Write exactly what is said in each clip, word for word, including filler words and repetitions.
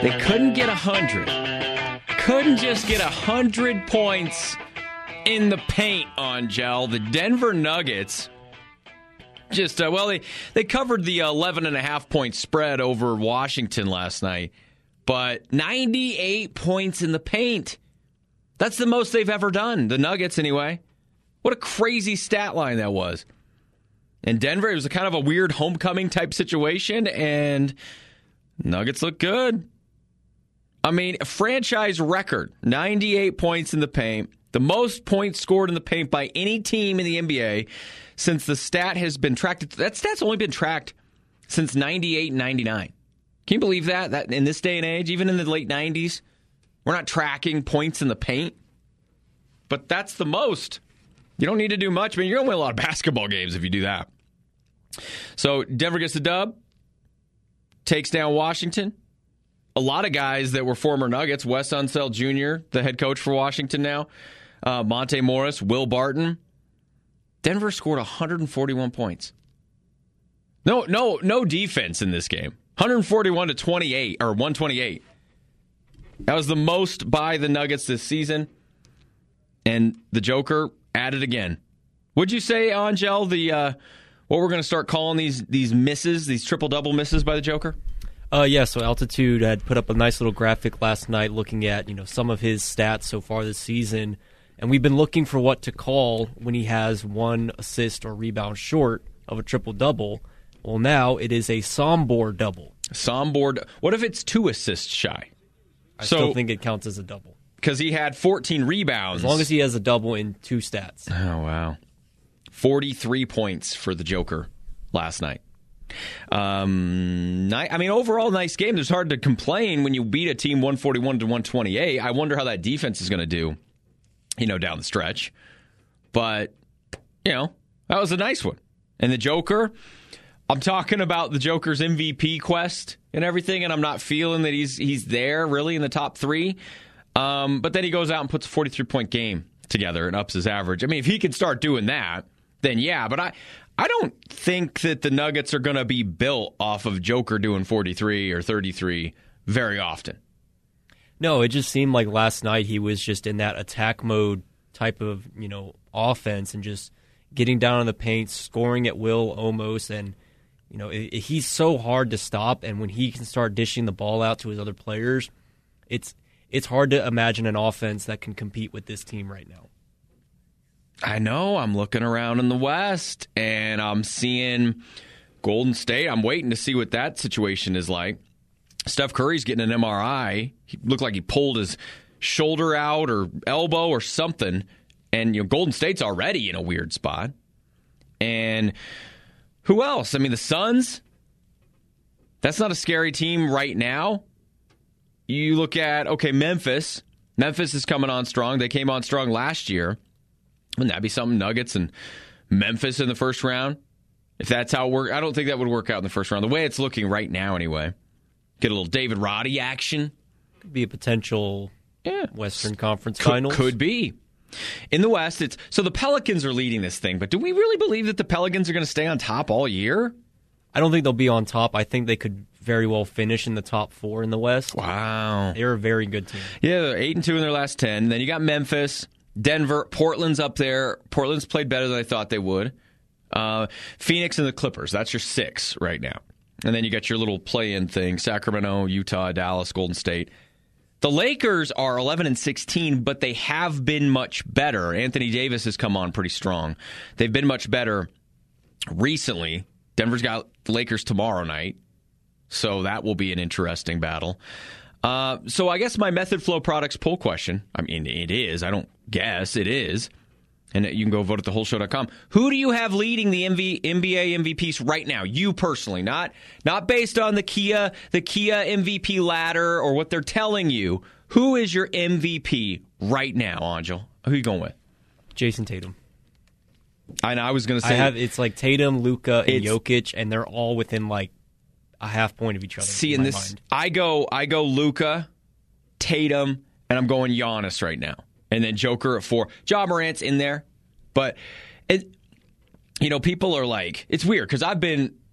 They couldn't get one hundred. Couldn't just get one hundred points in the paint on Gel. The Denver Nuggets just, uh, well, they, they covered the eleven and a half point spread over Washington last night, but ninety-eight points in the paint. That's the most they've ever done, the Nuggets anyway. What a crazy stat line that was. In Denver, it was a kind of a weird homecoming type situation, and Nuggets look good. I mean, a franchise record, ninety-eight points in the paint, the most points scored in the paint by any team in the N B A since the stat has been tracked. That stat's only been tracked since ninety-eight and ninety-nine. Can you believe that? That in this day and age, even in the late nineties, we're not tracking points in the paint. But that's the most. You don't need to do much. I mean, you're going to win a lot of basketball games if you do that. So Denver gets the dub, takes down Washington. A lot of guys that were former Nuggets, Wes Unseld Junior, the head coach for Washington now, uh, Monte Morris, Will Barton. Denver scored one hundred forty-one points. No, no, no defense in this game. one forty-one to twenty-eight or one twenty-eight. That was the most by the Nuggets this season. And the Joker added again. Would you say, Angel, the uh, what we're going to start calling these these misses, these triple double misses by the Joker? Uh, yeah, so Altitude had put up a nice little graphic last night looking at, you know, some of his stats so far this season, and we've been looking for what to call when he has one assist or rebound short of a triple-double. Well, now it is a Sombor double. Sombor. What if it's two assists shy? I so, still think it counts as a double. Because he had fourteen rebounds. As long as he has a double in two stats. Oh, wow. forty-three points for the Joker last night. Um, I mean, overall, nice game. It's hard to complain when you beat a team one forty-one to one twenty-eight. I wonder how that defense is going to do, you know, down the stretch. But, you know, that was a nice one. And the Joker, I'm talking about the Joker's M V P quest and everything, and I'm not feeling that he's he's there really in the top three. Um, but then he goes out and puts a forty-three point game together and ups his average. I mean, if he can start doing that, then yeah. But I, I don't think that the Nuggets are going to be built off of Joker doing forty-three or thirty-three very often. No, it just seemed like last night he was just in that attack mode type of, you know, offense and just getting down in the paint, scoring at will almost. And, you know, it, it, he's so hard to stop. And when he can start dishing the ball out to his other players, it's it's hard to imagine an offense that can compete with this team right now. I know. I'm looking around in the West, and I'm seeing Golden State. I'm waiting to see what that situation is like. Steph Curry's getting an M R I. He looked like he pulled his shoulder out or elbow or something. And, you know, Golden State's already in a weird spot. And who else? I mean, the Suns, that's not a scary team right now. You look at, okay, Memphis. Memphis is coming on strong. They came on strong last year. Wouldn't that be something? Nuggets and Memphis in the first round? If that's how it works, I don't think that would work out in the first round. The way it's looking right now, anyway. Get a little David Roddy action. Could be a potential yeah. Western Conference could, Finals. Could be. In the West, it's so the Pelicans are leading this thing, but do we really believe that the Pelicans are going to stay on top all year? I don't think they'll be on top. I think they could very well finish in the top four in the West. Wow. They're a very good team. Yeah, they're eight and two in their last ten. Then you got Memphis, Denver, Portland's up there. Portland's played better than I thought they would. Uh, Phoenix and the Clippers. That's your six right now. And then you got your little play-in thing, Sacramento, Utah, Dallas, Golden State. The Lakers are eleven and sixteen, but they have been much better. Anthony Davis has come on pretty strong. They've been much better recently. Denver's got the Lakers tomorrow night, so that will be an interesting battle. Uh, so I guess my Method Flow Products poll question, I mean, it is. I don't guess. It is. And you can go vote at the whole show dot com. Who do you have leading the M V, N B A M V Ps right now? You personally, not not based on the Kia the Kia M V P ladder or what they're telling you. Who is your M V P right now, Angel? Who are you going with? Jason Tatum. I know. I was going to say I have. It's like Tatum, Luka, and Jokic, and they're all within like a half point of each other. See, in in my this, mind. I go I go Luka, Tatum, and I'm going Giannis right now. And then Joker at four. Ja Morant's in there. But, it, you know, people are like, it's weird because I've been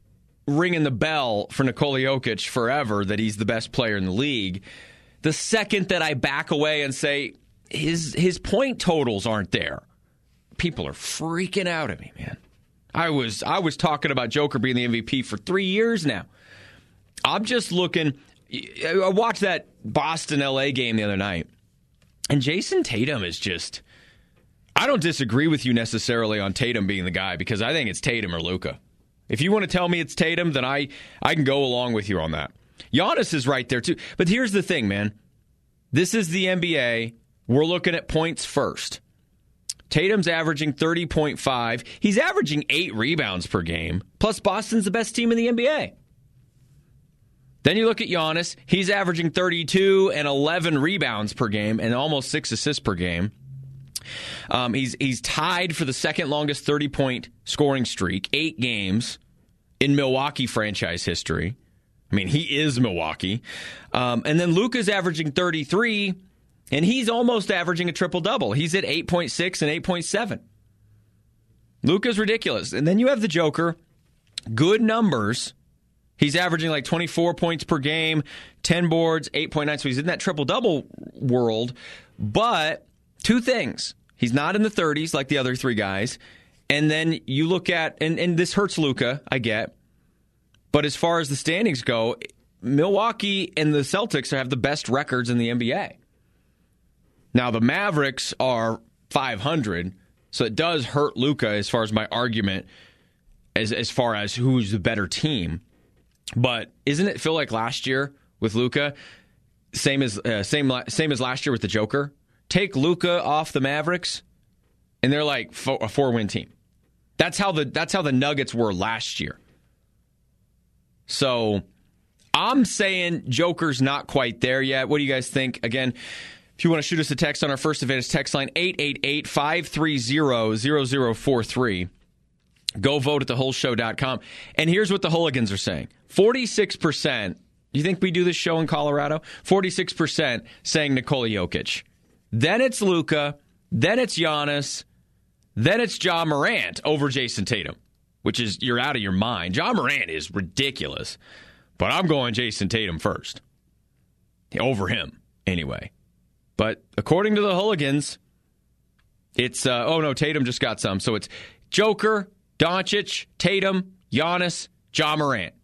ringing the bell for Nikola Jokic forever that he's the best player in the league. The second that I back away and say his his point totals aren't there, people are freaking out at me, man. I was I was talking about Joker being the M V P for three years now. I'm just looking. I watched that Boston L A game the other night, and Jason Tatum is just. I don't disagree with you necessarily on Tatum being the guy because I think it's Tatum or Luka. If you want to tell me it's Tatum, then I, I can go along with you on that. Giannis is right there, too. But here's the thing, man. This is the N B A. We're looking at points first. Tatum's averaging thirty point five. He's averaging eight rebounds per game. Plus, Boston's the best team in the N B A. Then you look at Giannis. He's averaging thirty-two and eleven rebounds per game and almost six assists per game. Um, he's he's tied for the second longest thirty-point scoring streak, eight games in Milwaukee franchise history. I mean, he is Milwaukee. Um, and then Luka's averaging thirty-three, and he's almost averaging a triple-double. He's at eight point six and eight point seven. Luka's ridiculous. And then you have the Joker. Good numbers. He's averaging like twenty-four points per game, ten boards, eight point nine. So he's in that triple-double world. But two things. He's not in the thirties like the other three guys. And then you look at, and, and this hurts Luka, I get. But as far as the standings go, Milwaukee and the Celtics have the best records in the N B A. Now, the Mavericks are five hundred, so it does hurt Luka as far as my argument as, as far as who's the better team. But isn't it feel like last year with Luka, same as uh, same same as last year with the Joker? Take Luka off the Mavericks, and they're like fo- a four-win team. That's how the that's how the Nuggets were last year. So I'm saying Joker's not quite there yet. What do you guys think? Again, if you want to shoot us a text on our First Advantage text line, eight eight eight, five three zero, zero zero four three. Go vote at the whole show dot com. And here's what the hooligans are saying. forty-six percent, you think we do this show in Colorado? forty-six percent saying Nikola Jokic. Then it's Luka. Then it's Giannis. Then it's Ja Morant over Jason Tatum, which is, you're out of your mind. Ja Morant is ridiculous. But I'm going Jason Tatum first. Over him, anyway. But according to the hooligans, it's, uh, oh no, Tatum just got some. So it's Joker, Doncic, Tatum, Giannis, Ja Morant.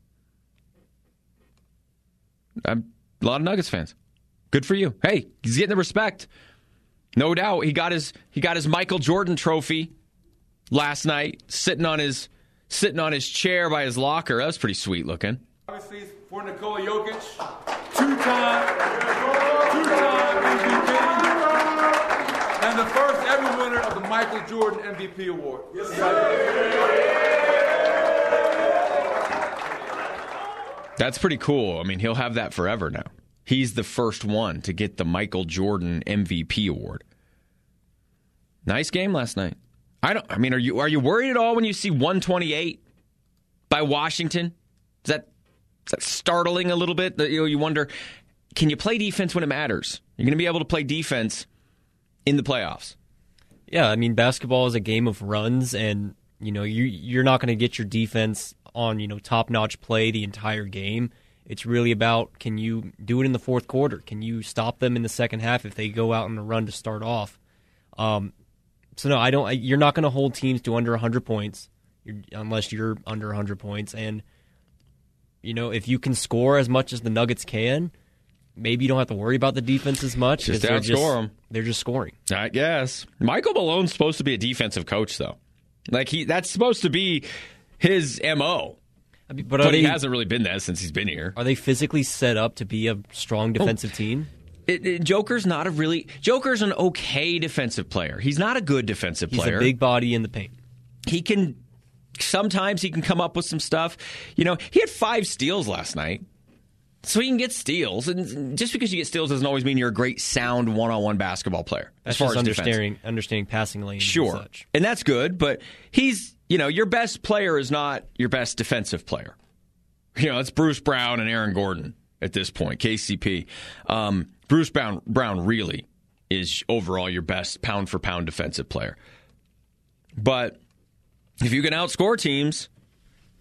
I'm a lot of Nuggets fans. Good for you. Hey, he's getting the respect. No doubt. He got his he got his Michael Jordan trophy last night, sitting on his sitting on his chair by his locker. That was pretty sweet looking. Obviously, for Nikola Jokic, two-time, two-time M V P, and the first ever winner of the Michael Jordan M V P award. Yes, sir. That's pretty cool. I mean, he'll have that forever now. He's the first one to get the Michael Jordan M V P award. Nice game last night. I don't. I mean, are you are you worried at all when you see one twenty-eight by Washington? Is that is that startling a little bit? That, you know, you wonder, can you play defense when it matters? You're going to be able to play defense in the playoffs. Yeah, I mean, basketball is a game of runs, and you know you you're not going to get your defense on you know top-notch play the entire game. It's really about, can you do it in the fourth quarter? Can you stop them in the second half if they go out on a run to start off? Um, so no, I don't. You're not going to hold teams to under one hundred points you're, unless you're under one hundred points. And you know, if you can score as much as the Nuggets can, maybe you don't have to worry about the defense as much. Just they're outscore just, them. They're just scoring. I guess Michael Malone's supposed to be a defensive coach, though. Like he, that's supposed to be his M O. I mean, but but he they, hasn't really been that since he's been here. Are they physically set up to be a strong defensive oh. team? It, it, Joker's not a really... Joker's an okay defensive player. He's not a good defensive He's player. He's a big body in the paint. He can... Sometimes he can come up with some stuff. You know, he had five steals last night. So he can get steals. And just because you get steals doesn't always mean you're a great, sound, one-on-one basketball player. That's as far just as understanding, defense. understanding passing lanes sure. and such. And that's good, but he's... You know, your best player is not your best defensive player. You know, it's Bruce Brown and Aaron Gordon at this point, K C P. Um, Bruce Brown, Brown really is overall your best pound-for-pound defensive player. But if you can outscore teams,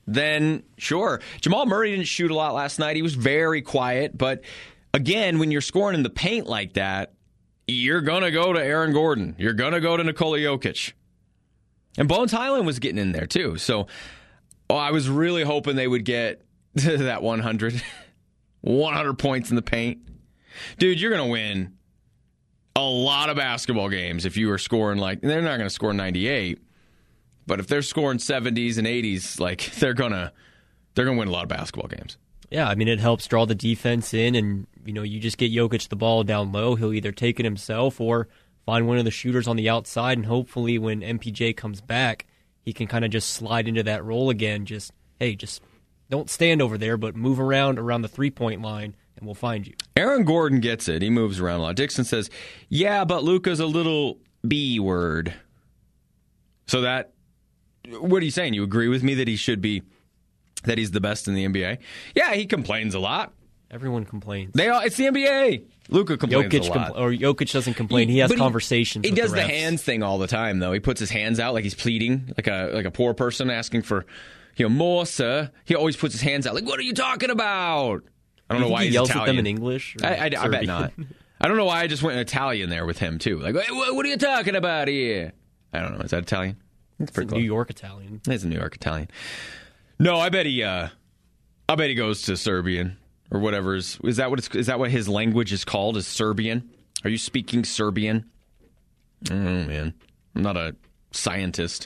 then sure. Jamal Murray didn't shoot a lot last night. He was very quiet. But again, when you're scoring in the paint like that, you're going to go to Aaron Gordon. You're going to go to Nikola Jokic. And Bones Highland was getting in there too. So oh, I was really hoping they would get to that one hundred. one hundred points in the paint. Dude, you're going to win a lot of basketball games if you were scoring like, they're not going to score ninety-eight, but if they're scoring seventies and eighties, like they're going to they're going to win a lot of basketball games. Yeah, I mean, it helps draw the defense in, and you know, you just get Jokic the ball down low. He'll either take it himself or find one of the shooters on the outside, and hopefully when M P J comes back, he can kind of just slide into that role again. Just, hey, just don't stand over there, but move around around the three-point line, and we'll find you. Aaron Gordon gets it. He moves around a lot. Dixon says, yeah, but Luka's a little B word. So that, what are you saying? You agree with me that he should be, that he's the best in the N B A? Yeah, he complains a lot. Everyone complains. They all, it's the N B A. Luka complains Jokic a lot. Compl- or Jokic doesn't complain. He, he has he, conversations He with does the, the refs. hands thing all the time, though. He puts his hands out like he's pleading, like a like a poor person asking for, you know, more, sir. He always puts his hands out like, what are you talking about? I don't Do you know why he he's yells Italian. at them in English. I, I, I bet not. I don't know why I just went Italian there with him, too. Like, hey, what, what are you talking about here? I don't know. Is that Italian? It's a New York Italian. It's a New York Italian. No, I bet he. Uh, I bet he goes to Serbian or whatever. Is, is that what it's, is that what his language is called? Is Serbian? Are you speaking Serbian? Oh man, I'm not a scientist.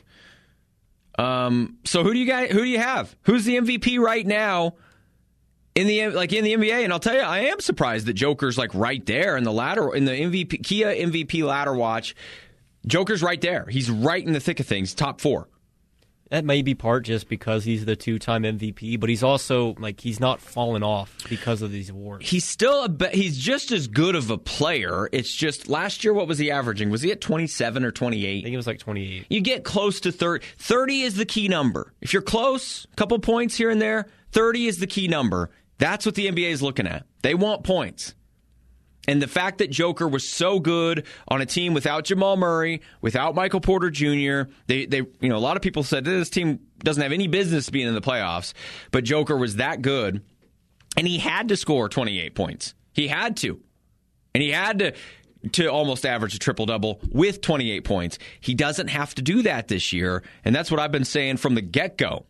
Um. So who do you guys? Who do you have? Who's the M V P right now? In the like in the N B A, and I'll tell you, I am surprised that Joker's like right there in the ladder in the M V P Kia M V P ladder watch. Joker's right there. He's right in the thick of things, top four. That may be part just because he's the two-time M V P, but he's also like he's not fallen off because of these awards. He's still a be- he's just as good of a player. It's just last year, what was he averaging? Was he at twenty-seven or twenty-eight? I think it was like twenty-eight. You get close to thirty. thirty is the key number. If you're close, a couple points here and there, thirty is the key number. That's what the N B A is looking at. They want points. And the fact that Joker was so good on a team without Jamal Murray, without Michael Porter Junior, they, they, you know, a lot of people said this team doesn't have any business being in the playoffs, but Joker was that good, and he had to score twenty-eight points. He had to. And he had to to almost average a triple-double with twenty-eight points. He doesn't have to do that this year, and that's what I've been saying from the get-go.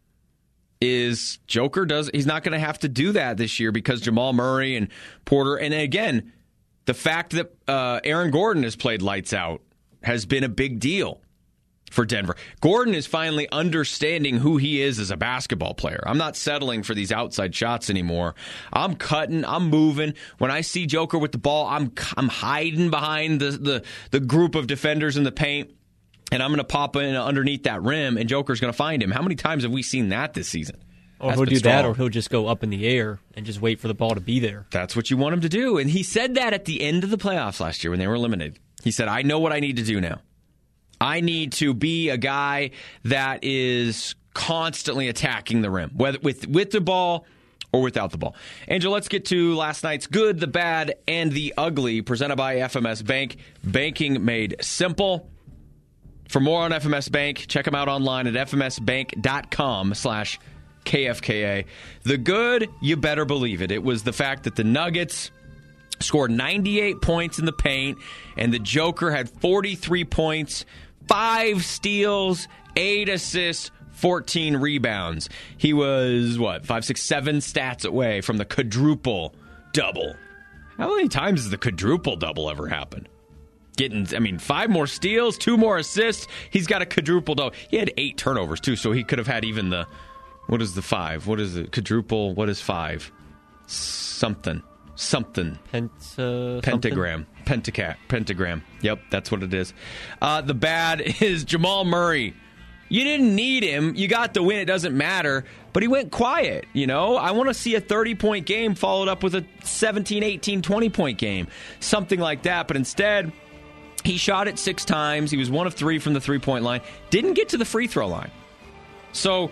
Is Joker does he's not going to have to do that this year because Jamal Murray and Porter, and again, the fact that uh, Aaron Gordon has played lights out has been a big deal for Denver. Gordon is finally understanding who he is as a basketball player. I'm not settling for these outside shots anymore. I'm cutting, I'm moving. When I see Joker with the ball, I'm I'm hiding behind the the, the group of defenders in the paint. And I'm going to pop in underneath that rim, and Joker's going to find him. How many times have we seen that this season? Or That's he'll do strong. that, or he'll just go up in the air and just wait for the ball to be there. That's what you want him to do. And he said that at the end of the playoffs last year when they were eliminated. He said, I know what I need to do now. I need to be a guy that is constantly attacking the rim, whether with, with the ball or without the ball. Angel, let's get to last night's good, the bad, and the ugly, presented by F M S Bank. Banking made simple. For more on F M S Bank, check them out online at fmsbank.com slash KFKA. The good, you better believe it. It was the fact that the Nuggets scored ninety-eight points in the paint, and the Joker had forty-three points, five steals, eight assists, fourteen rebounds. He was, what, five, six, seven stats away from the quadruple double. How many times has the quadruple double ever happened? Getting, I mean, five more steals, two more assists. He's got a quadruple double. He had eight turnovers, too, so he could have had even the, what is the five? What is it? Quadruple, what is five? Something. Something. Penta, Pentagram. Something? Pentacat. Pentagram. Yep, that's what it is. Uh, the bad is Jamal Murray. You didn't need him. You got the win. It doesn't matter. But he went quiet, you know. I want to see a thirty-point game followed up with a seventeen, eighteen, twenty-point game. Something like that. But instead, he shot it six times. He was one of three from the three-point line. Didn't get to the free throw line. So,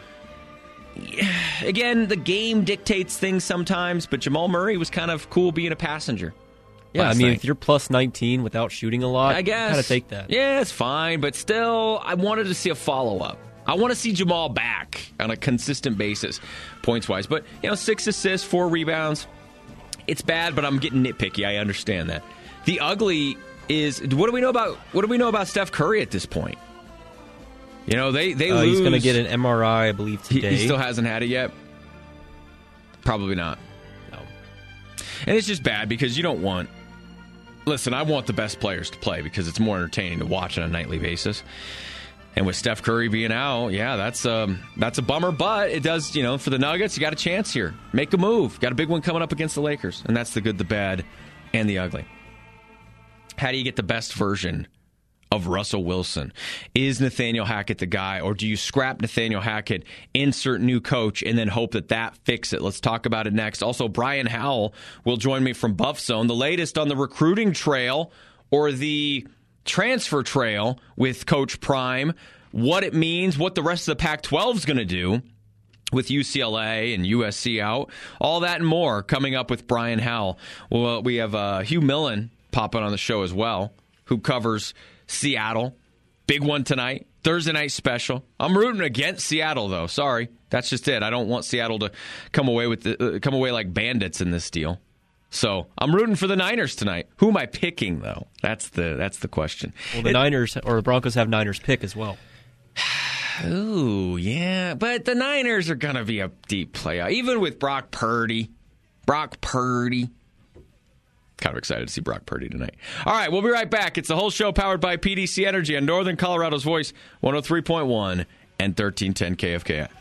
again, the game dictates things sometimes, but Jamal Murray was kind of cool being a passenger. Yeah, I mean, night. if you're plus nineteen without shooting a lot, I guess. you gotta take that. Yeah, it's fine, but still, I wanted to see a follow-up. I want to see Jamal back on a consistent basis, points-wise. But, you know, six assists, four rebounds. It's bad, but I'm getting nitpicky. I understand that. The ugly is, what do we know about what do we know about Steph Curry at this point? You know, they, they uh, lose. He's going to get an M R I, I believe, today. He, he still hasn't had it yet? Probably not. No. And it's just bad because you don't want... Listen, I want the best players to play because it's more entertaining to watch on a nightly basis. And with Steph Curry being out, yeah, that's um, that's a bummer. But it does, you know, for the Nuggets, you got a chance here. Make a move. Got a big one coming up against the Lakers. And that's the good, the bad, and the ugly. How do you get the best version of Russell Wilson? Is Nathaniel Hackett the guy, or do you scrap Nathaniel Hackett, insert new coach, and then hope that that fixes it? Let's talk about it next. Also, Brian Howell will join me from Buff Zone. The latest on the recruiting trail or the transfer trail with Coach Prime, what it means, what the rest of the Pac twelve is going to do with U C L A and U S C out. All that and more coming up with Brian Howell. Well, we have uh, Hugh Millen popping on the show as well, who covers Seattle. Big one tonight. Thursday night special. I'm rooting against Seattle, though. Sorry. That's just it. I don't want Seattle to come away with the, uh, come away like bandits in this deal. So I'm rooting for the Niners tonight. Who am I picking, though? That's the that's the question. Well, the it, Niners or the Broncos have Niners pick as well. Ooh, yeah. But the Niners are going to be a deep playoff. Even with Brock Purdy. Brock Purdy. Kind of excited to see Brock Purdy tonight. All right, we'll be right back. It's the whole show powered by P D C Energy on Northern Colorado's Voice, one oh three point one and thirteen ten K F K I.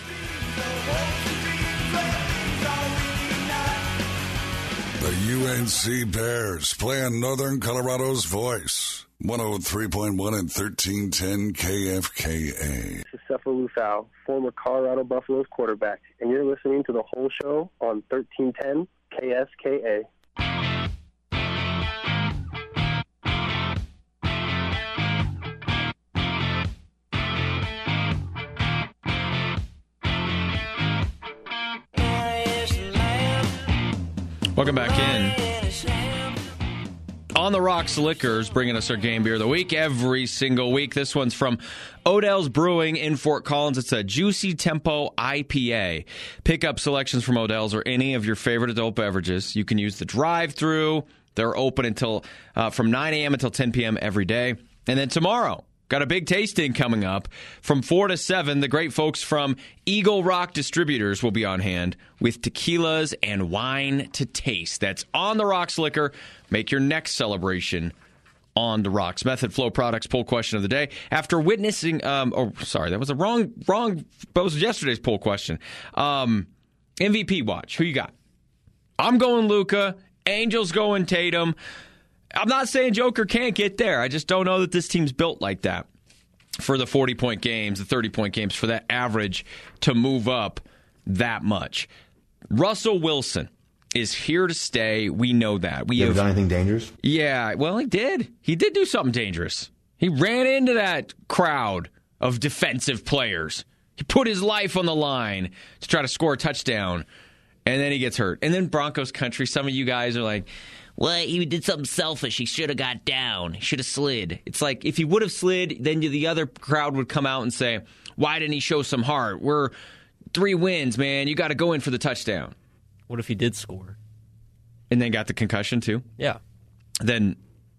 The U N C Bears playing Northern Colorado's Voice, one oh three point one and thirteen ten K F K A. This is Cephalou Lufau, former Colorado Buffaloes quarterback, and you're listening to the whole show on thirteen ten K S K A. Welcome back in. On the Rocks Liquors, bringing us our game beer of the week every single week. This one's from Odell's Brewing in Fort Collins. It's a Juicy Tempo I P A. Pick up selections from Odell's or any of your favorite adult beverages. You can use the drive-thru. They're open until uh, from nine a.m. until ten p.m. every day. And then tomorrow, got a big tasting coming up from four to seven. The great folks from Eagle Rock Distributors will be on hand with tequilas and wine to taste. That's On the Rocks Liquor. Make your next celebration on the rocks. Method Flow Products poll question of the day. After witnessing, um, oh, sorry, that was a wrong, wrong, that was yesterday's poll question. Um, M V P watch. Who you got? I'm going Luka. Angels going Tatum. I'm not saying Joker can't get there. I just don't know that this team's built like that for the forty-point games, the thirty-point games, for that average to move up that much. Russell Wilson is here to stay. We know that. We you have done anything dangerous? Yeah, well, he did. He did do something dangerous. He ran into that crowd of defensive players. He put his life on the line to try to score a touchdown, and then he gets hurt. And then Broncos country, some of you guys are like, well, he did something selfish. He should have got down. He should have slid. It's like, if he would have slid, then the other crowd would come out and say, why didn't he show some heart? We're three wins, man. You got to go in for the touchdown. What if he did score? And then got the concussion, too? Yeah. Then,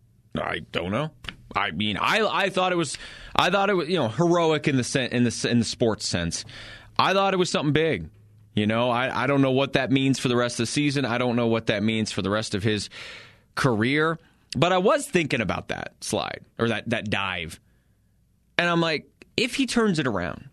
I don't know. I mean, I I thought it was, I thought it was, you know, heroic in the sen- in the in the sports sense. I thought it was something big. You know, I, I don't know what that means for the rest of the season. I don't know what that means for the rest of his career. But I was thinking about that slide, or that, that dive. And I'm like, if he turns it around,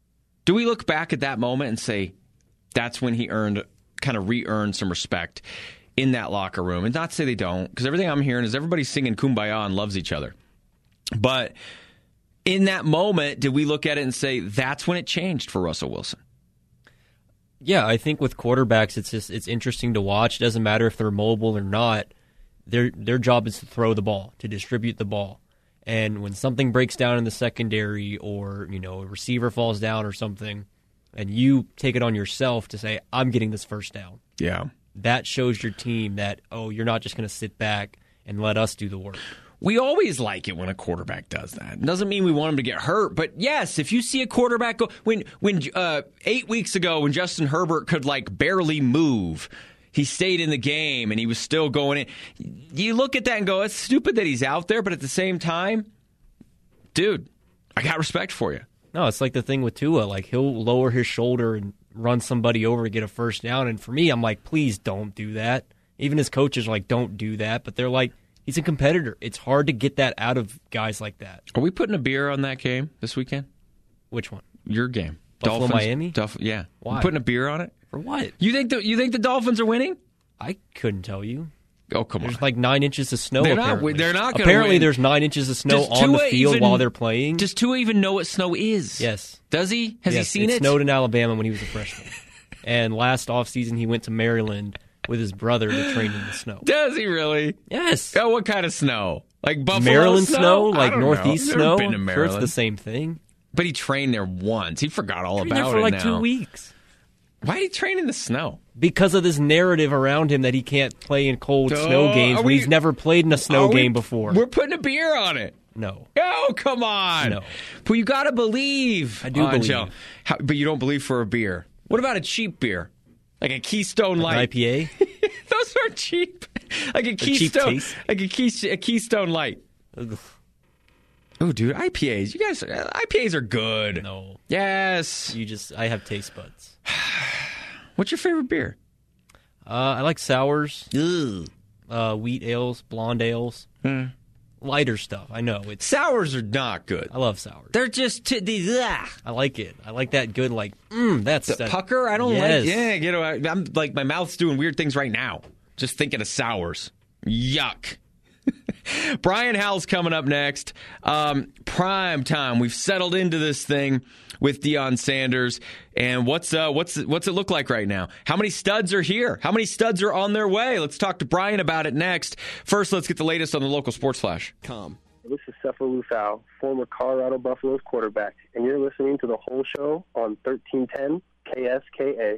do we look back at that moment and say, that's when he earned, kind of re-earned some respect in that locker room? And not to say they don't, because everything I'm hearing is everybody's singing Kumbaya and loves each other. But in that moment, did we look at it and say, that's when it changed for Russell Wilson? Yeah, I think with quarterbacks, it's just it's interesting to watch. It doesn't matter if they're mobile or not. Their their job is to throw the ball, to distribute the ball. And when something breaks down in the secondary, or you know a receiver falls down or something, and you take it on yourself to say, I'm getting this first down. Yeah. That shows your team that, oh, you're not just going to sit back and let us do the work. We always like it when a quarterback does that. It doesn't mean we want him to get hurt, but yes, if you see a quarterback go when when uh, eight weeks ago when Justin Herbert could like barely move, he stayed in the game and he was still going in. You look at that and go, it's stupid that he's out there, but at the same time, dude, I got respect for you. No, it's like the thing with Tua. Like, he'll lower his shoulder and run somebody over to get a first down. And for me, I'm like, please don't do that. Even his coaches are like, don't do that. But they're like, he's a competitor. It's hard to get that out of guys like that. Are we putting a beer on that game this weekend? Which one? Your game. Buffalo, Dolphins, Miami? Dolph- yeah. Why? We're putting a beer on it? For what? You think the, you think the Dolphins are winning? I couldn't tell you. Oh, come There's on. like nine inches of snow. They're not- apparently. they're not gonna Apparently, win. there's nine inches of snow Does on the Tua field even- while they're playing. Does Tua even know what snow is? Yes. Does he? Has Yes, he seen it? it? snowed in Alabama when he was a freshman. And last offseason, he went to Maryland with his brother to train in the snow. Does he really? Yes. Oh, what kind of snow? Like Buffalo Maryland snow? snow, I like don't Northeast know. I've snow. Never been to Sure, Maryland. it's the same thing. But he trained there once. He forgot all Trained there about for it like now. two weeks. Why did he train in the snow? Because of this narrative around him that he can't play in cold Oh, snow games are when we- he's never played in a snow Are we- game before. We're putting a beer on it. No. Oh, come on. No. But you got to believe. I do Angel. believe. How, but you don't believe for a beer. What about a cheap beer? Like a Keystone Like an Light. I P A? Those are cheap. Like a cheap Keystone. taste? Like a, Key, a Keystone Light. Oh, dude, I P As. You guys, I P As are good. No. Yes. You just, I have taste buds. What's your favorite beer? Uh, I like sours, Ugh. uh, wheat ales, blonde ales, lighter stuff. I know. It's. Sours are not good. I love sours. They're just t- these. Ah. I like it. I like that good, like, mm, that's The that- pucker. I don't Yes. like. Yeah, you know, I, I'm like my mouth's doing weird things right now. Just thinking of sours. Yuck. Brian Howell's coming up next. Um, prime time. We've settled into this thing with Deion Sanders. And what's uh, what's what's it look like right now? How many studs are here? How many studs are on their way? Let's talk to Brian about it next. First, let's get the latest on the local sports flash. This is Cephalou Lufau, former Colorado Buffaloes quarterback, and you're listening to the whole show on thirteen ten K S K A.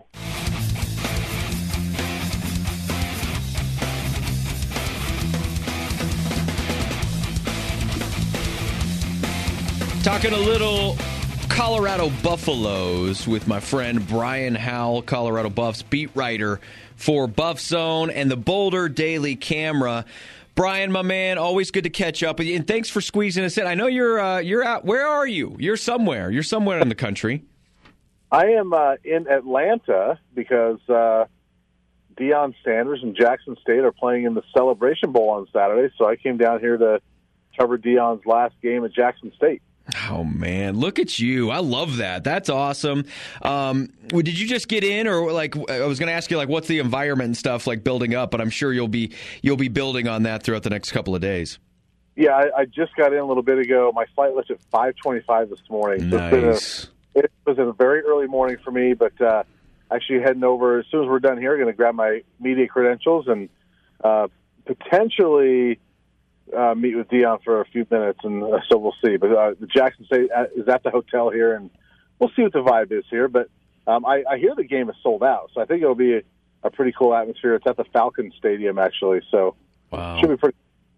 Talking a little Colorado Buffaloes with my friend Brian Howell, Colorado Buffs beat writer for Buff Zone and the Boulder Daily Camera. Brian, my man, always good to catch up with you, and thanks for squeezing us in. I know you're uh, you're out. Where are you? You're somewhere. You're somewhere in the country. I am uh, in Atlanta because uh, Deion Sanders and Jackson State are playing in the Celebration Bowl on Saturday, so I came down here to cover Deion's last game at Jackson State. Oh, man, look at you. I love that. That's awesome. Um, did you just get in, or like I was going to ask you, like, what's the environment and stuff like building up? But I'm sure you'll be you'll be building on that throughout the next couple of days. Yeah, I, I just got in a little bit ago. My flight left at five twenty-five this morning. So it's been Nice. a, it was a very early morning for me, but uh, actually heading over as soon as we're done here, going to grab my media credentials and uh, potentially uh, meet with Deion for a few minutes, and uh, so we'll see. But uh, the Jackson State is at the hotel here, and we'll see what the vibe is here. But um, I, I hear the game is sold out, so I think it'll be a, a pretty cool atmosphere. It's at the Falcon Stadium, actually, so Wow. should be pretty.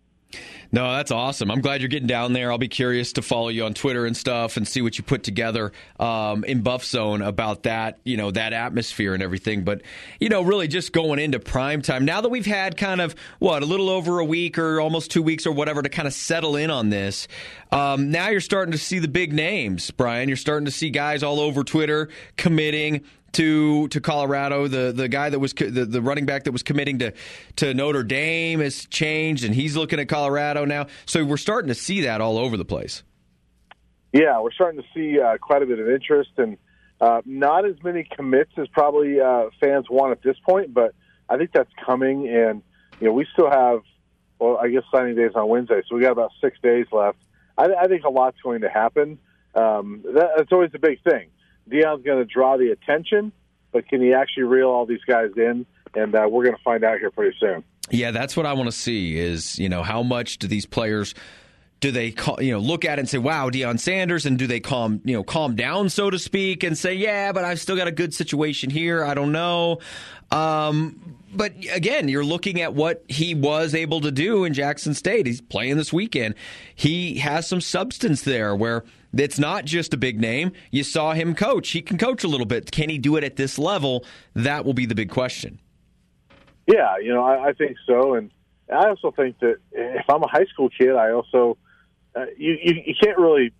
No, that's awesome. I'm glad you're getting down there. I'll be curious to follow you on Twitter and stuff and see what you put together um, in Buff Zone about that, you know, that atmosphere and everything. But, you know, really just going into prime time. Now that we've had kind of, what, a little over a week or almost two weeks or whatever to kind of settle in on this, um, now you're starting to see the big names, Brian. You're starting to see guys all over Twitter committing to to Colorado. The the guy that was co- the, the running back that was committing to to Notre Dame has changed, and he's looking at Colorado now. So we're starting to see that all over the place. Yeah, we're starting to see uh, quite a bit of interest, and uh, not as many commits as probably uh, fans want at this point. But I think that's coming, and you know we still have, well, I guess signing day is on Wednesday, so we got about six days left. I, I think a lot's going to happen. Um, that, that's always the big thing. Deion's going to draw the attention, but can he actually reel all these guys in? And uh, we're going to find out here pretty soon. Yeah, that's what I want to see is, you know, how much do these players, do they, you know, look at it and say, wow, Deion Sanders, and do they calm, you know, calm down, so to speak, and say, yeah, but I've still got a good situation here. I don't know. Um, but again, you're looking at what he was able to do in Jackson State. He's playing this weekend. He has some substance there where it's not just a big name. You saw him coach. He can coach a little bit. Can he do it at this level? That will be the big question. Yeah, you know, I, I think so. And I also think that if I'm a high school kid, I also, uh, you, you, you can't really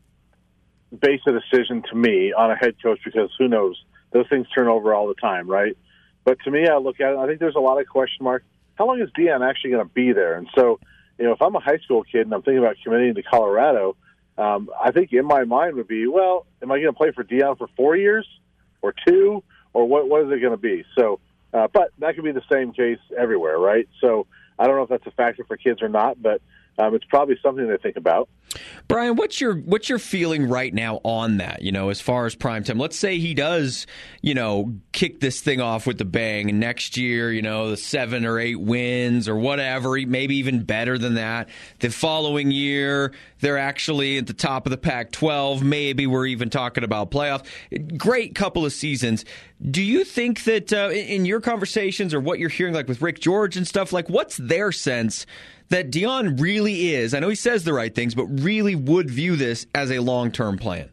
base a decision to me on a head coach because who knows? Those things turn over all the time, right? But to me, I look at it, I think there's a lot of question marks. How long is Deion actually going to be there? And so, you know, if I'm a high school kid and I'm thinking about committing to Colorado, um, I think in my mind would be, well, am I going to play for Deion for four years or two, or what? What is it going to be? So, uh, but that could be the same case everywhere, right? So I don't know if that's a factor for kids or not, but um, it's probably something to think about. Brian, what's your what's your feeling right now on that, you know, as far as primetime? Let's say he does, you know, kick this thing off with the bang, and next year, you know, the seven or eight wins or whatever, maybe even better than that. The following year, they're actually at the top of the Pac twelve. Maybe we're even talking about playoffs. Great couple of seasons. Do you think that uh, in your conversations or what you're hearing, like with Rick George and stuff, like what's their sense that Deion really is, I know he says the right things, but really would view this as a long-term plan?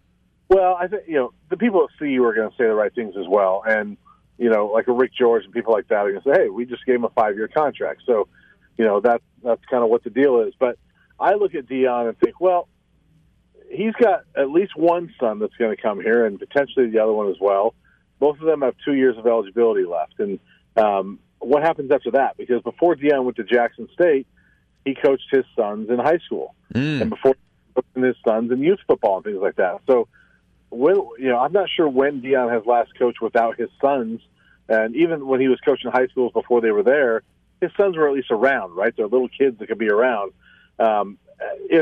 Well, I think, you know, the people at C U are going to say the right things as well. And, you know, like a Rick George and people like that are going to say, hey, we just gave him a five-year contract. So, you know, that, that's kind of what the deal is. But I look at Deion and think, well, he's got at least one son that's going to come here and potentially the other one as well. Both of them have two years of eligibility left. And um, what happens after that? Because before Deion went to Jackson State, he coached his sons in high school. Mm. And before coaching his sons in youth football and things like that. So, when, you know, I'm not sure when Deion has last coached without his sons. And even when he was coaching high schools before they were there, his sons were at least around, right? They're little kids that could be around. Um, if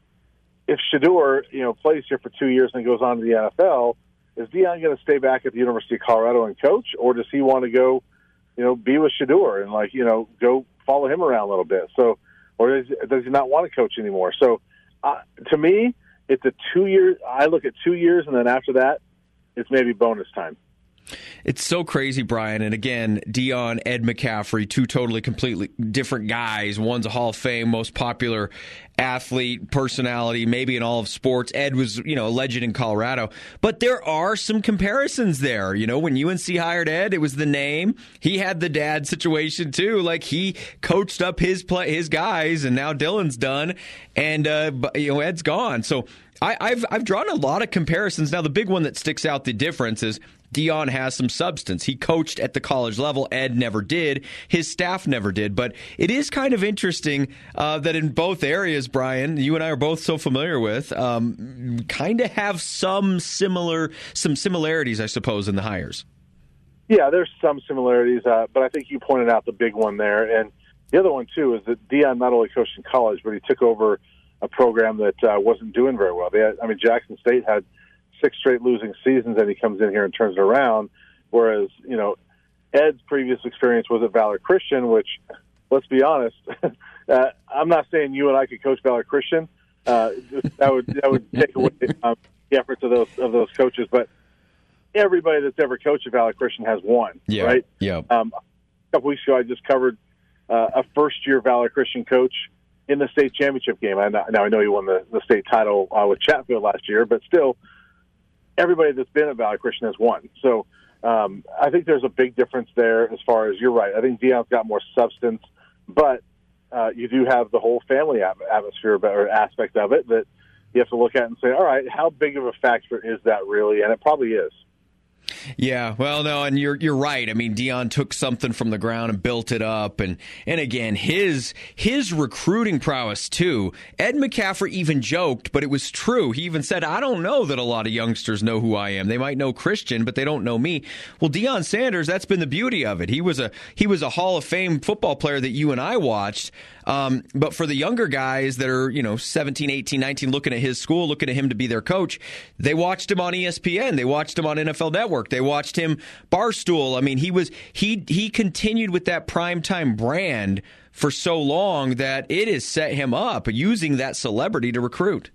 if Shedeur, you know, plays here for two years and goes on to the N F L, is Deion going to stay back at the University of Colorado and coach, or does he want to go, you know, be with Shedeur and, like, you know, go follow him around a little bit? So, or does, does he not want to coach anymore? So, uh, to me, it's a two-year – I look at two years, and then after that, it's maybe bonus time. It's so crazy, Brian. And again, Deion, Ed McCaffrey, two totally completely different guys. One's a Hall of Fame, most popular athlete, personality, maybe in all of sports. Ed was, you know, a legend in Colorado. But there are some comparisons there. You know, when U N C hired Ed, it was the name. He had the dad situation, too. Like, he coached up his play, his guys, and now Dylan's done. And, uh, you know, Ed's gone. So I, I've I've drawn a lot of comparisons. Now, the big one that sticks out, the difference is Deion has some substance. He coached at the college level. Ed never did. His staff never did. But it is kind of interesting uh, that in both areas, Brian, you and I are both so familiar with, um, kind of have some similar, some similarities, I suppose, in the hires. Yeah, there's some similarities, uh, but I think you pointed out the big one there. And the other one, too, is that Deion not only coached in college, but he took over a program that uh, wasn't doing very well. They had, I mean, Jackson State had six straight losing seasons, and he comes in here and turns it around. Whereas, you know, Ed's previous experience was at Valor Christian, which, let's be honest, uh, I'm not saying you and I could coach Valor Christian. Uh, that would that would take away um, the efforts of those of those coaches. But everybody that's ever coached at Valor Christian has won, yeah, right? Yeah. Um, a couple weeks ago, I just covered uh, a first-year Valor Christian coach in the state championship game. I, now I know he won the, the state title uh, with Chatfield last year, but still, everybody that's been at Valor Christian has won. So um, I think there's a big difference there as far as, you're right, I think Deion's got more substance, but uh, you do have the whole family atmosphere or aspect of it that you have to look at and say, all right, how big of a factor is that really? And it probably is. Yeah, well, no, and you're you're right. I mean, Deion took something from the ground and built it up, and and again, his his recruiting prowess too. Ed McCaffrey even joked, but it was true. He even said, "I don't know that a lot of youngsters know who I am. They might know Christian, but they don't know me." Well, Deion Sanders, that's been the beauty of it. He was a he was a Hall of Fame football player that you and I watched. Um, but for the younger guys that are, you know, seventeen, eighteen, nineteen, looking at his school, looking at him to be their coach, they watched him on E S P N. They watched him on N F L Network. They watched him Barstool. I mean, he was he he continued with that primetime brand for so long that it has set him up using that celebrity to recruit.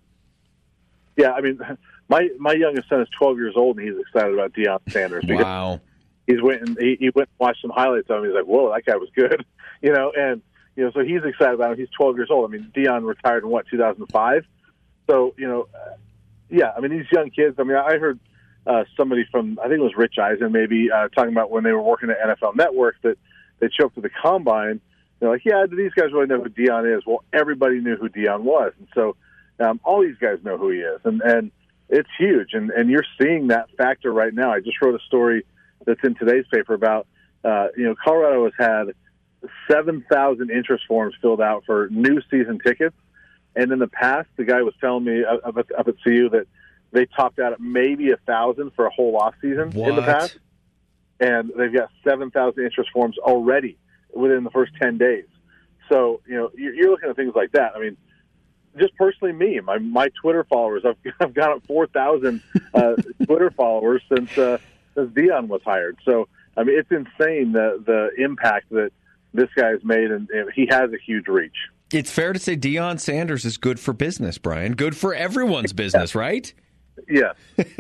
Yeah, I mean, my my youngest son is twelve years old, and he's excited about Deion Sanders. Wow. he's went and he, he went and watched some highlights of him. He's like, whoa, that guy was good, you know. And you know, so he's excited about him. He's twelve years old. I mean, Deion retired in what two thousand five. So you know, uh, yeah. I mean, these young kids. I mean, I heard uh, somebody from I think it was Rich Eisen maybe uh, talking about when they were working at N F L Network that they show up to the combine. They're like, yeah, do these guys really know who Deion is? Well, everybody knew who Deion was, and so um, all these guys know who he is, and and it's huge. And and you're seeing that factor right now. I just wrote a story that's in today's paper about uh, you know Colorado has had seven thousand interest forms filled out for new season tickets, and in the past, the guy was telling me up at, up at C U that they topped out at maybe a thousand for a whole off season in the past, and they've got seven thousand interest forms already within the first ten days. So, you know, you're looking at things like that. I mean, just personally me, my my Twitter followers, I've, I've got up four thousand uh, Twitter followers since, uh, since Deion was hired. So, I mean, it's insane the, the impact that this guy's made, and, and he has a huge reach. It's fair to say Deion Sanders is good for business, Brian. Good for everyone's business, right? Yeah.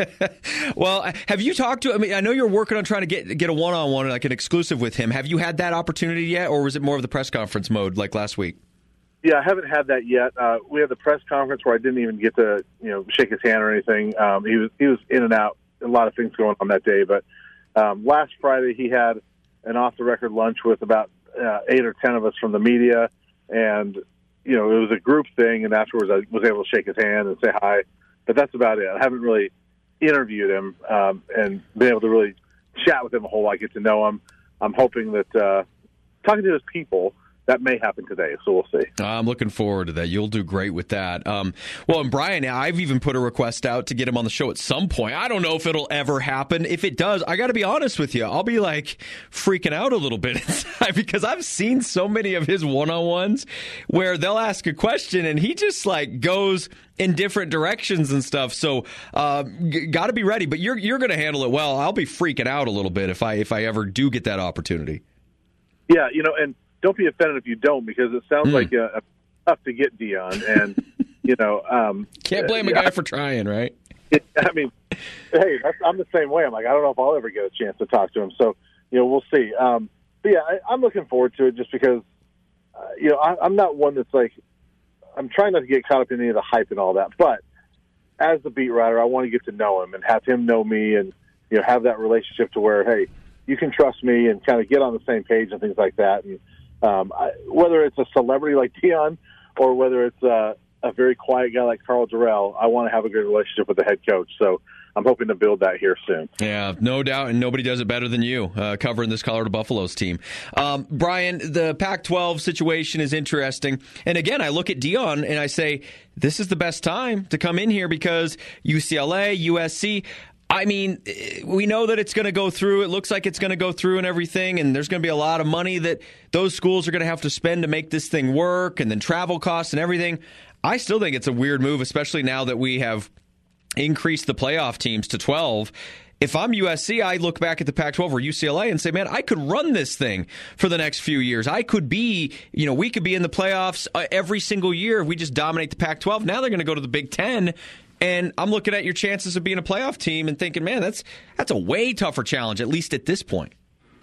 Well, have you talked to? I mean, I know you're working on trying to get get a one-on-one, like an exclusive with him. Have you had that opportunity yet, or was it more of the press conference mode like last week? Yeah, I haven't had that yet. Uh, we had the press conference where I didn't even get to, you know, shake his hand or anything. Um, he was he was in and out, a lot of things going on that day. But um, last Friday, he had an off-the-record lunch with about uh, eight or ten of us from the media, and you know, it was a group thing. And afterwards, I was able to shake his hand and say hi. But that's about it. I haven't really interviewed him um, and been able to really chat with him a whole lot, get to know him. I'm hoping that uh, talking to his people, that may happen today, so we'll see. I'm looking forward to that. You'll do great with that. Um, well, and Brian, I've even put a request out to get him on the show at some point. I don't know if it'll ever happen. If it does, I got to be honest with you. I'll be like freaking out a little bit inside because I've seen so many of his one-on-ones where they'll ask a question and he just like goes in different directions and stuff. So uh, g- got to be ready. But you're you're going to handle it well. I'll be freaking out a little bit if I if I ever do get that opportunity. Yeah, you know, and don't be offended if you don't, because it sounds mm. like a, a tough to get Deion, and you know, um, can't blame a guy for trying, right? It, I mean, hey, that's, I'm the same way. I'm like, I don't know if I'll ever get a chance to talk to him. So, you know, we'll see. Um, but yeah, I, I'm looking forward to it just because, uh, you know, I, I'm not one that's like, I'm trying not to get caught up in any of the hype and all that. But as the beat writer, I want to get to know him and have him know me, and you know, have that relationship to where, hey, you can trust me, and kind of get on the same page and things like that. And Um, I, whether it's a celebrity like Deion or whether it's uh, a very quiet guy like Karl Dorrell, I want to have a good relationship with the head coach. So I'm hoping to build that here soon. Yeah, no doubt, and nobody does it better than you uh, covering this Colorado Buffaloes team. Um, Brian, the Pac twelve situation is interesting. And again, I look at Deion and I say, this is the best time to come in here because U C L A, U S C, I mean, we know that it's going to go through. It looks like it's going to go through and everything, and there's going to be a lot of money that those schools are going to have to spend to make this thing work, and then travel costs and everything. I still think it's a weird move, especially now that we have increased the playoff teams to twelve. If I'm U S C, I look back at the Pac twelve or U C L A and say, man, I could run this thing for the next few years. I could be, you know, we could be in the playoffs every single year if we just dominate the Pac twelve. Now they're going to go to the Big Ten. And I'm looking at your chances of being a playoff team and thinking, man, that's that's a way tougher challenge, at least at this point.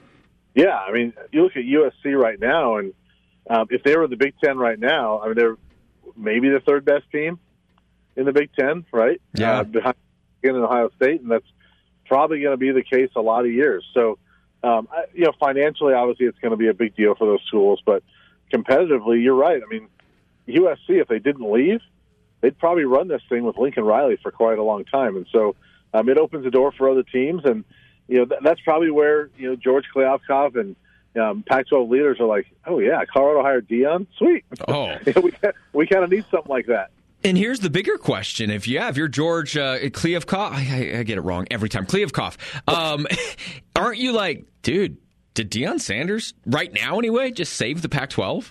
Yeah, I mean, you look at U S C right now, and um, if they were in the Big Ten right now, I mean, they're maybe the third best team in the Big Ten, right? Yeah. Uh, behind Ohio State, and that's probably going to be the case a lot of years. So, um, I, you know, financially, obviously, it's going to be a big deal for those schools, but competitively, you're right. I mean, U S C, if they didn't leave, they'd probably run this thing with Lincoln Riley for quite a long time. And so um, it opens the door for other teams. And, you know, th- that's probably where, you know, George Kliavkoff and um, Pac twelve leaders are like, oh, yeah, Colorado hired Deion? Sweet. Oh. you know, we we kind of need something like that. And here's the bigger question. If, yeah, if you're George uh, Kliavkoff, I, I get it wrong every time, Kliavkoff, um, aren't you like, dude, did Deion Sanders, right now anyway, just save the Pac twelve?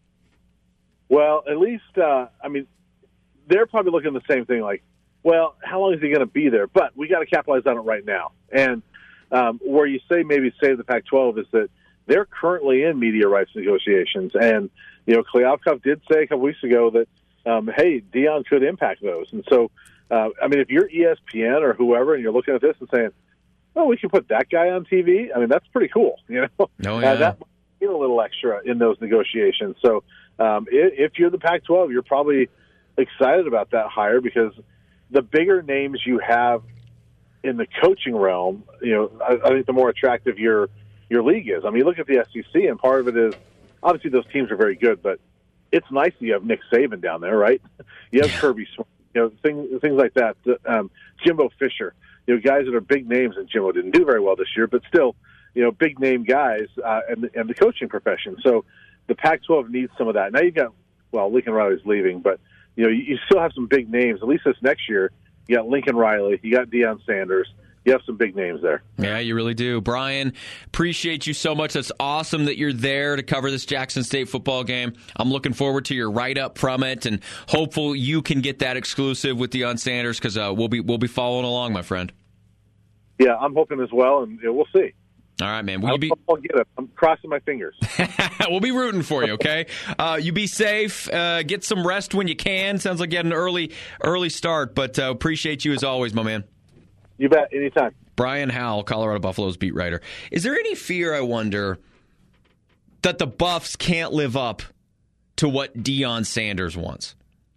Well, at least, uh, I mean, they're probably looking at the same thing, like, well, how long is he going to be there? But we got to capitalize on it right now. And um, where you say maybe save the Pac twelve is that they're currently in media rights negotiations. And, you know, Kliavkoff did say a couple weeks ago that, um, hey, Deion could impact those. And so, uh, I mean, if you're E S P N or whoever and you're looking at this and saying, oh, we can put that guy on T V. I mean, that's pretty cool. You know, oh, yeah. uh, that might get a little extra in those negotiations. So um, if, if you're the Pac twelve, you're probably excited about that hire because the bigger names you have in the coaching realm, you know, I, I think the more attractive your your league is. I mean, you look at the S E C, and part of it is obviously those teams are very good, but it's nice that you have Nick Saban down there, right? You have Kirby Smart, you know, things things like that. Um, Jimbo Fisher, you know, guys that are big names, and Jimbo didn't do very well this year, but still, you know, big name guys uh, and, and the coaching profession. So the Pac twelve needs some of that. Now you've got, well, Lincoln Riley's leaving, but, you know, you, you still have some big names, at least this next year. You got Lincoln Riley, you got Deion Sanders. You have some big names there. Yeah, you really do. Brian, appreciate you so much. That's awesome that you're there to cover this Jackson State football game. I'm looking forward to your write-up from it, and hopeful you can get that exclusive with Deion Sanders because uh, we'll be we'll be following along, my friend. Yeah, I'm hoping as well, and you know, we'll see. All right, man. Will you be... I'll get it. I'm crossing my fingers. We'll be rooting for you, okay? Uh, you be safe. Uh, get some rest when you can. Sounds like you had an early, early start, but uh, appreciate you as always, my man. You bet. Anytime. Brian Howell, Colorado Buffaloes beat writer. Is there any fear, I wonder, that the Buffs can't live up to what Deion Sanders wants?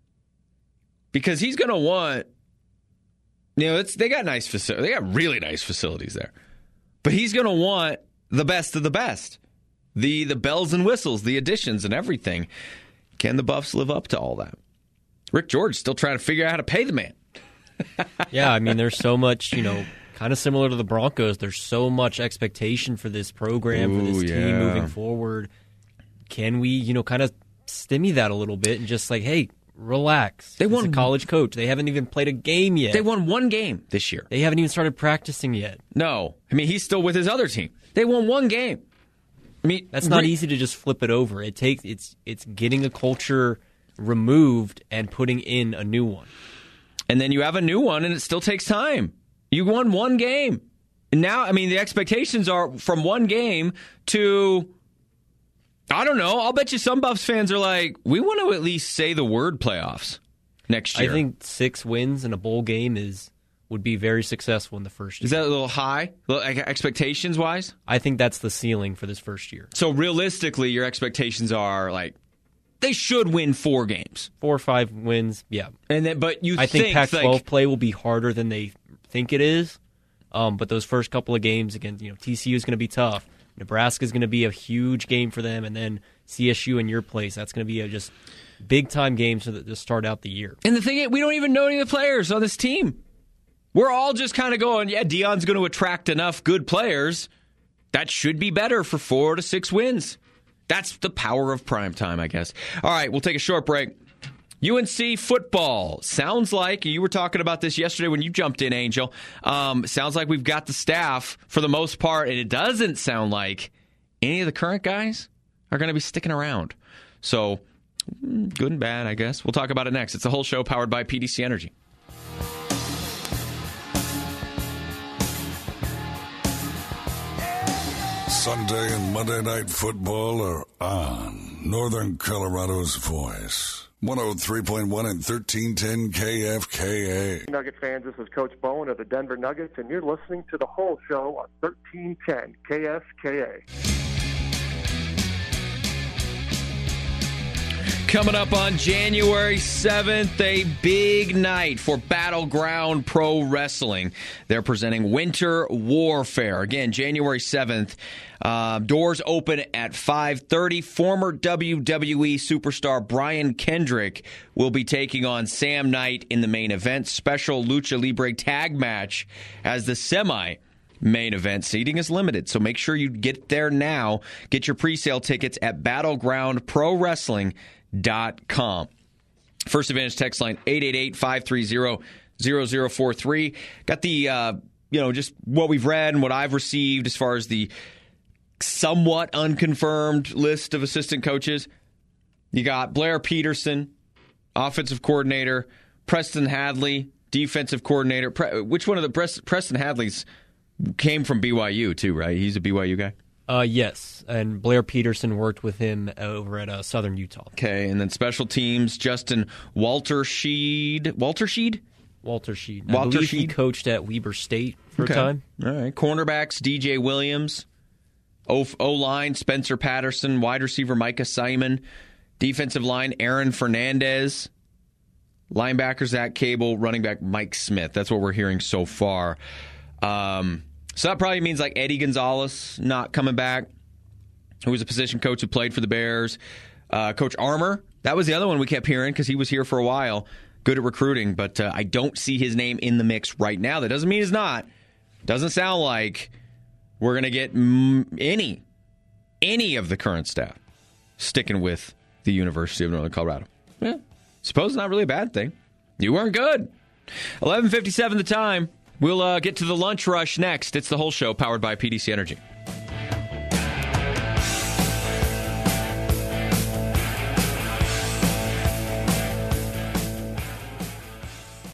Because he's going to want, you know, it's they got nice facilities. They got really nice facilities there. But he's going to want the best of the best. The the bells and whistles, the additions and everything. Can the Buffs live up to all that? Rick George still trying to figure out how to pay the man. Yeah, I mean, there's so much, you know, kind of similar to the Broncos. There's so much expectation for this program, Ooh, for this yeah. team moving forward. Can we, you know, kind of stimmy that a little bit and just like, hey, relax. They won He's a college coach. They haven't even played a game yet. They won one game this year. They haven't even started practicing yet. No. I mean, he's still with his other team. They won one game. I mean, That's not re- easy to just flip it over. It takes it's it's getting a culture removed and putting in a new one. And then you have a new one, and it still takes time. You won one game. And now, I mean, the expectations are from one game to, I don't know, I'll bet you some Buffs fans are like, we want to at least say the word playoffs next year. I think six wins in a bowl game is would be very successful in the first year. Is that a little high, like, expectations-wise? I think that's the ceiling for this first year. So realistically, your expectations are like, they should win four games. Four or five wins, yeah. And then, but you I think, think Pac twelve like, play will be harder than they think it is. Um, but those first couple of games against, you know, T C U is going to be tough. Nebraska is going to be a huge game for them, and then C S U in your place. That's going to be a just big time games to, to start out the year. And the thing is, we don't even know any of the players on this team. We're all just kind of going, yeah, Deion's going to attract enough good players. That should be better for four to six wins. That's the power of primetime, I guess. All right, we'll take a short break. U N C football. Sounds like, you were talking about this yesterday when you jumped in, Angel. Um, sounds like we've got the staff for the most part, and it doesn't sound like any of the current guys are going to be sticking around. So, good and bad, I guess. We'll talk about it next. It's a whole show powered by P D C Energy. Sunday and Monday Night Football are on Northern Colorado's Voice. one oh three point one and thirteen ten K F K A. Nugget fans, this is Coach Bowen of the Denver Nuggets, and you're listening to the whole show on thirteen ten K F K A. Coming up on January seventh, a big night for Battleground Pro Wrestling. They're presenting Winter Warfare. Again, January seventh. Uh, doors open at five thirty. Former W W E superstar Brian Kendrick will be taking on Sam Knight in the main event. Special Lucha Libre tag match as the semi main event. Seating is limited, so make sure you get there now. Get your pre-sale tickets at battleground pro wrestling dot com. First Advantage text line eight eight eight, five three zero, zero zero four three. Got the, uh, you know, just what we've read and what I've received as far as the somewhat unconfirmed list of assistant coaches. You got Blair Peterson, offensive coordinator, Preston Hadley, defensive coordinator. Pre- which one of the Pres- Preston Hadleys came from B Y U too, right? He's a B Y U guy? Uh, yes, and Blair Peterson worked with him over at uh, Southern Utah. Okay, and then special teams, Justin Walter Sheed. Walter Sheed? Walter Sheed. Walter I believe he Sheed? coached at Weber State for for Okay. a time. All right. Cornerbacks, D J Williams. O- O-line, Spencer Patterson. Wide receiver, Micah Simon. Defensive line, Aaron Fernandez. Linebacker, Zach Cable. Running back, Mike Smith. That's what we're hearing so far. Um, so that probably means like Eddie Gonzalez not coming back, who was a position coach who played for the Bears. Uh, Coach Armour, that was the other one we kept hearing because he was here for a while. Good at recruiting, but uh, I don't see his name in the mix right now. That doesn't mean he's not. Doesn't sound like we're going to get mm, any, any of the current staff sticking with the University of Northern Colorado. Yeah, suppose it's not really a bad thing. You weren't good. eleven fifty-seven the time. We'll uh, get to the lunch rush next. It's the whole show powered by P D C Energy.